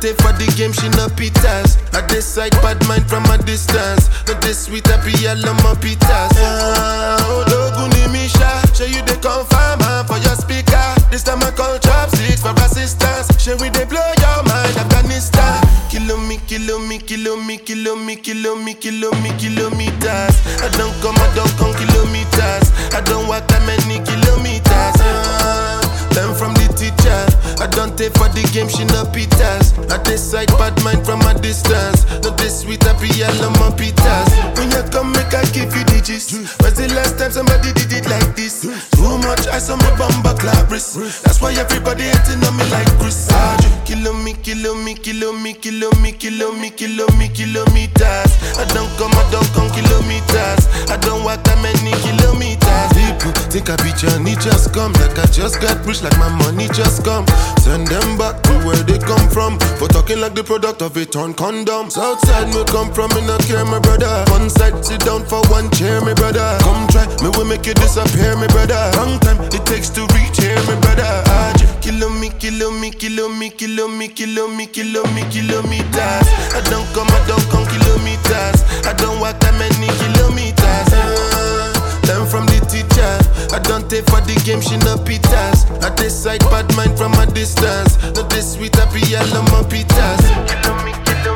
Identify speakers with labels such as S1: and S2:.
S1: take for the game, she no pitas. I decide bad mind from a distance. Not this sweet, happy, all of my pitas. Odoguni Misha, show you the confirm for your speaker. This time I call chopsticks for assistance. Show we they blow your mind, Afghanistan. Kilometers. I don't come kilometers. I don't walk that many kilometers. Learn from the teacher. I don't take for the game, she no pitas. I decide bad mind from a distance. Not this sweet, happy, all of my pitas. When you come, make I give you the gist. When's the last time somebody did it like this? Too much ice on my bumper clabris. That's why everybody hating on me like Chris. Kilometers. I don't come kilometers. I don't walk that many kilometers. People think I be Johnny just come. Like I just got rich, like my money just come. Send them back to where they come from. For talking like the product of a torn condom. Southside me come from, me not care, my brother. One side, sit down for one chair, my brother. Come try, me will make you disappear, my brother. Long time it takes to reach here, my brother. Kilometers. I don't come kilometers. I don't walk that many kilometers. Learn from the teacher. I don't take for the game, she no pitas. I decide bad mind from a distance. Not this sweet, happy, all of my pitas.